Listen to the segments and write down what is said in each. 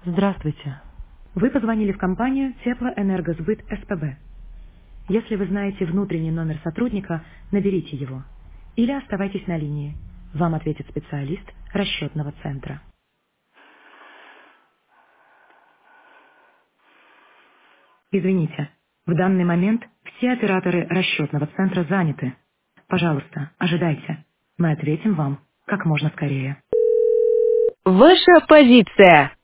Здравствуйте. Вы позвонили в компанию Теплоэнергосбыт СПБ. Если вы знаете внутренний номер сотрудника, наберите его. Или оставайтесь на линии. Вам ответит специалист расчетного центра. Извините, в данный момент все операторы расчетного центра заняты. Пожалуйста, ожидайте. Мы ответим вам как можно скорее. Ваша позиция.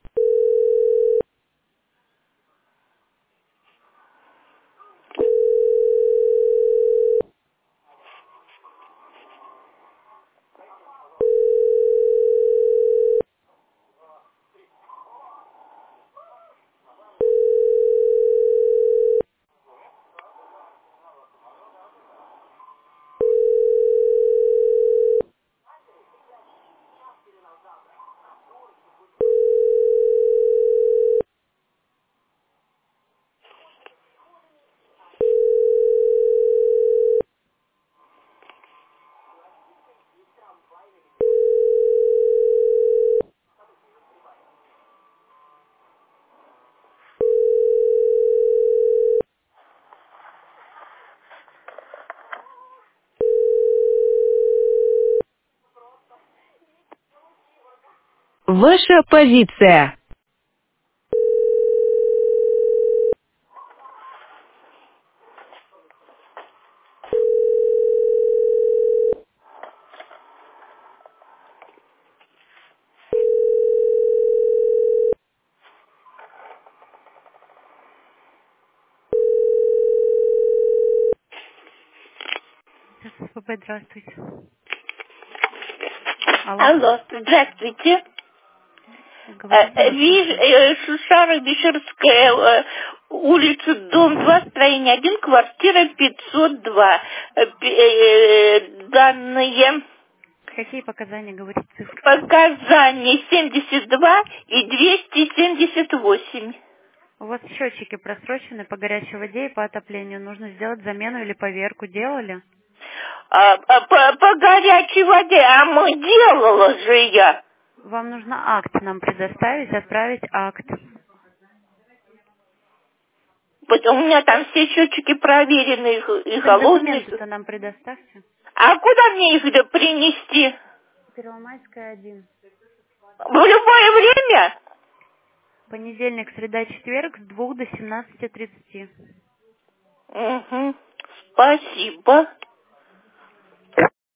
Ваша позиция. СПБ, здравствуйте. Алло, Алло, здравствуйте. говорите, вас слушаю. Шушара-Бишерская, улица, дом 2, строение 1, квартира 502. Данные Какие показания, говорите, цифры? показания 72 и 278. У вас счетчики просрочены по горячей воде и по отоплению. Нужно сделать замену или поверку. Делали? По горячей воде, а мы делала же я. Вам нужно акт нам предоставить, отправить акт. Вот у меня там все счетчики проверены и Так холодные. документы-то нам предоставьте. А куда мне их принести? Первомайская, 1. В любое время? Понедельник, среда, четверг с 2 до 17:30. Угу. Спасибо.